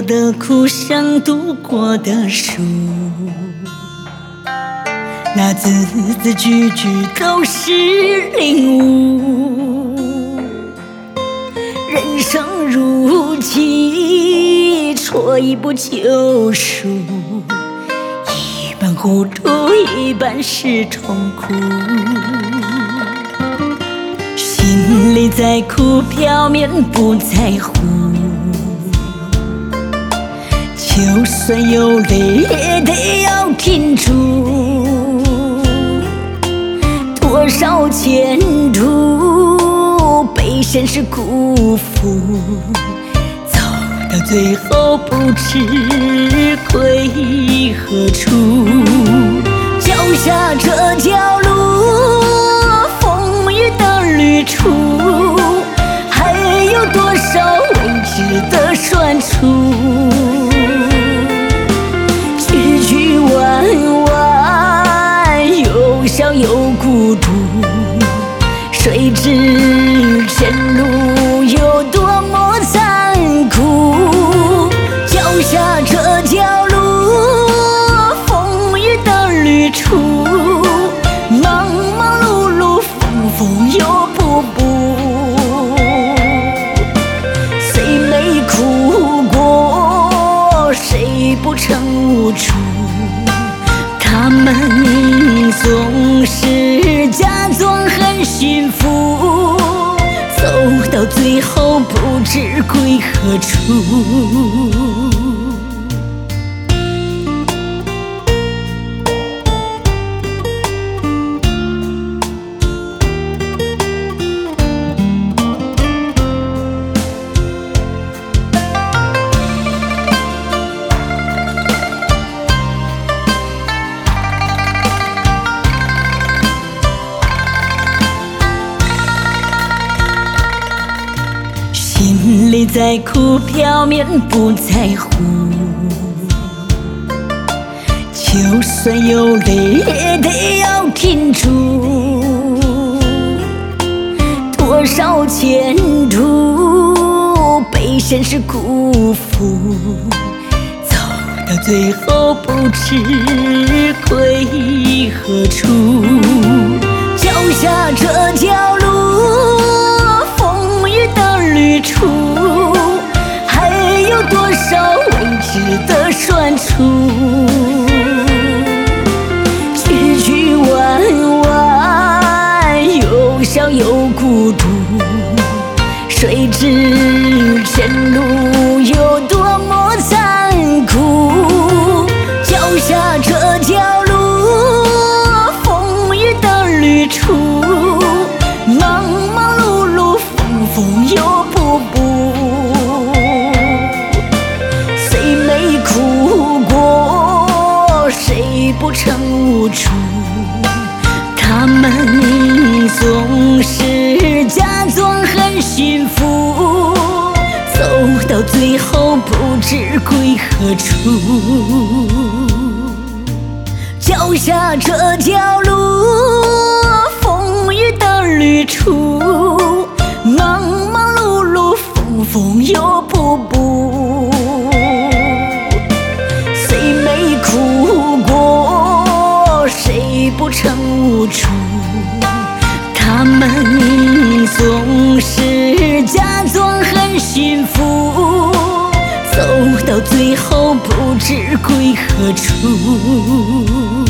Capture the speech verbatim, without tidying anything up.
的苦，想读过的书，那字字句句都是领悟。人生如棋，错一步就输，一半糊涂，一半是痛苦。心里再苦，表面不在乎。就算有泪，也得要挺住。多少前途被现实辜负，走到最后不知归何处。脚下这条路，风雨的旅途，还有多少未知的酸楚？曲曲弯弯，有笑有孤独，谁知前路有多么残酷？脚下这条路，风雨的旅途，忙忙碌碌，风风又瀑布。谁没苦过，谁不曾无助？他们总是假装很幸福，走到最后不知归何处。心里再苦，表面不在乎。就算有泪，也得要挺住。多少前途被现实辜负，走到最后不知归何处。脚下这条路，旅途还有多少未知的酸楚？曲曲弯弯，有笑有孤独，谁知前路有多么残酷？脚下这条路，风雨的旅途，忙忙碌碌，风风又瀑布。谁没苦过，谁不曾无助？他们总是假装很幸福，走到最后不知归何处。脚下这条路，风雨的旅途，忙忙碌碌，风风又瀑布。谁没苦过，谁不曾无助？他们总是假装很幸福，走到最后不知归何处。